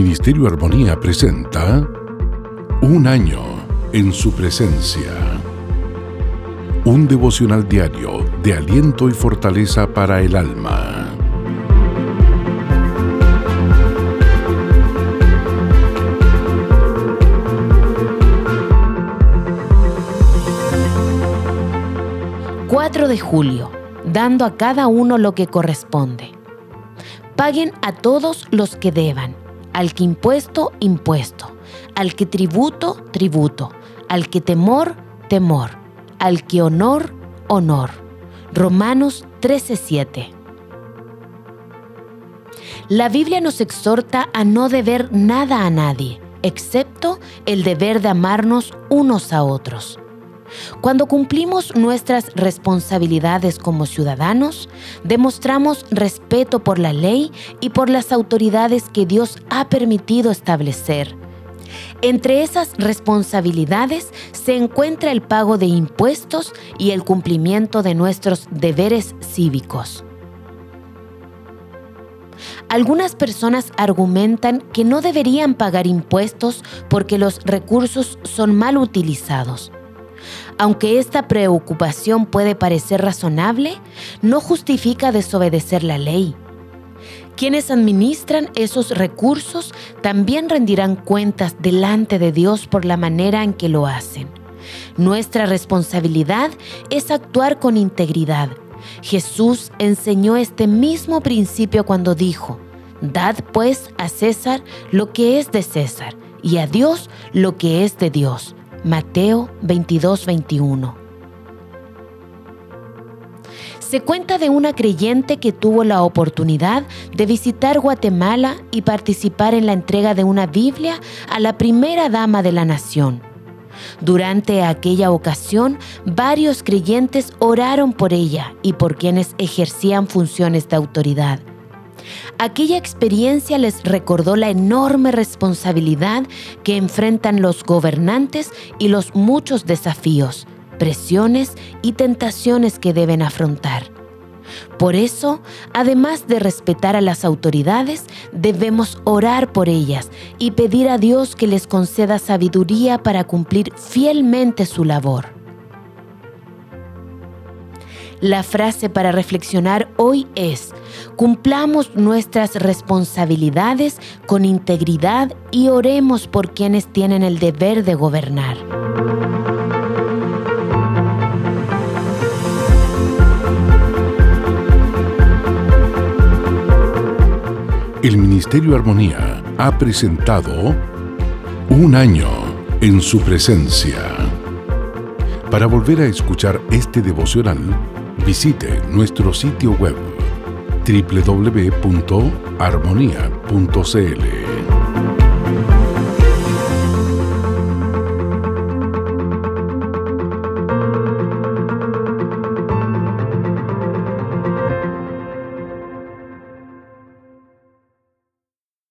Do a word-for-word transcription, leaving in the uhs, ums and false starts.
Ministerio Armonía presenta Un año en su presencia. Un devocional diario de aliento y fortaleza para el alma. cuatro de julio, dando a cada uno lo que corresponde. Paguen a todos los que deban, al que impuesto, impuesto, al que tributo, tributo, al que temor, temor, al que honor, honor. Romanos trece siete. La Biblia nos exhorta a no deber nada a nadie, excepto el deber de amarnos unos a otros. Cuando cumplimos nuestras responsabilidades como ciudadanos, demostramos respeto por la ley y por las autoridades que Dios ha permitido establecer. Entre esas responsabilidades se encuentra el pago de impuestos y el cumplimiento de nuestros deberes cívicos. Algunas personas argumentan que no deberían pagar impuestos porque los recursos son mal utilizados. Aunque esta preocupación puede parecer razonable, no justifica desobedecer la ley. Quienes administran esos recursos también rendirán cuentas delante de Dios por la manera en que lo hacen. Nuestra responsabilidad es actuar con integridad. Jesús enseñó este mismo principio cuando dijo: «Dad pues a César lo que es de César y a Dios lo que es de Dios». Mateo veintidós veintiuno. Se cuenta de una creyente que tuvo la oportunidad de visitar Guatemala y participar en la entrega de una Biblia a la primera dama de la nación. Durante aquella ocasión, varios creyentes oraron por ella y por quienes ejercían funciones de autoridad. Aquella experiencia les recordó la enorme responsabilidad que enfrentan los gobernantes y los muchos desafíos, presiones y tentaciones que deben afrontar. Por eso, además de respetar a las autoridades, debemos orar por ellas y pedir a Dios que les conceda sabiduría para cumplir fielmente su labor. La frase para reflexionar hoy es: cumplamos nuestras responsabilidades con integridad y oremos por quienes tienen el deber de gobernar. El Ministerio Armonía ha presentado Un año en su presencia. Para volver a escuchar este devocional, visite nuestro sitio web doble u doble u doble u punto armonía punto c l.